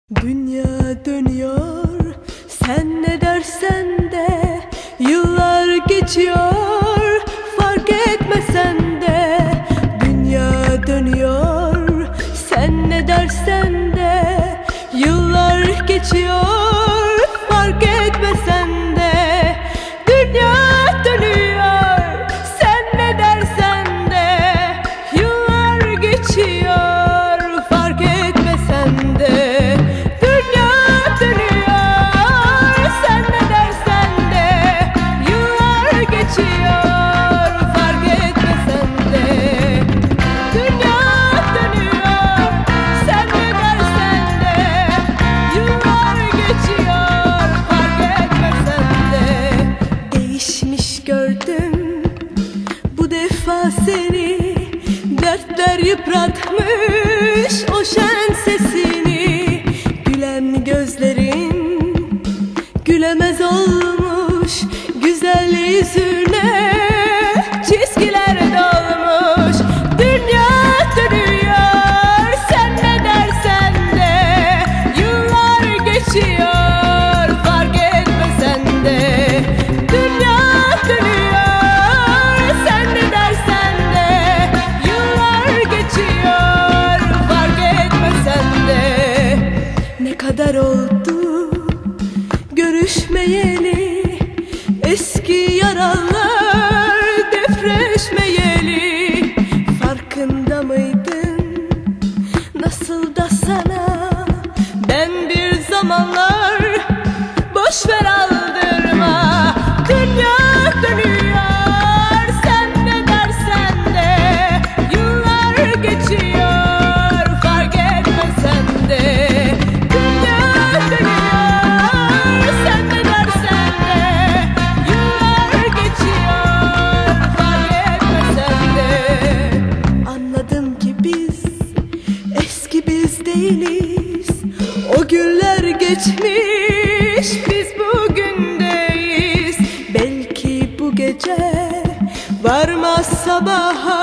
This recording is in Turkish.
Dünya dönüyor, sen ne dersen de, yıllar geçiyor, fark etmesen de. Dünya dönüyor, sen ne dersen de, yıllar geçiyor, fark etmesen de. Dünya dönüyor, sen ne dersen de, yıllar geçiyor, fark etmesen de. Gördüm bu defa seni, dertler yıpratmış o şen sesini. Gülen gözlerin gülemez olmuş, güzel yüzüne çizgiler dolmuş. Dünya dönüyor, sen ne dersen de, yıllar geçiyor, fark etmesen de. Kadar oldu görüşmeyeli, eski yaralar depreşmeyeli. Farkında mıydın nasıl da sana ben bir zamanlar boşver aldırma. Dünya dönüyor, sen ne dersen de, yıllar geçiyor, fark etmesen de. Biz değiliz, o günler geçmiş, biz bugündeyiz. Belki bu gece varmaz sabaha.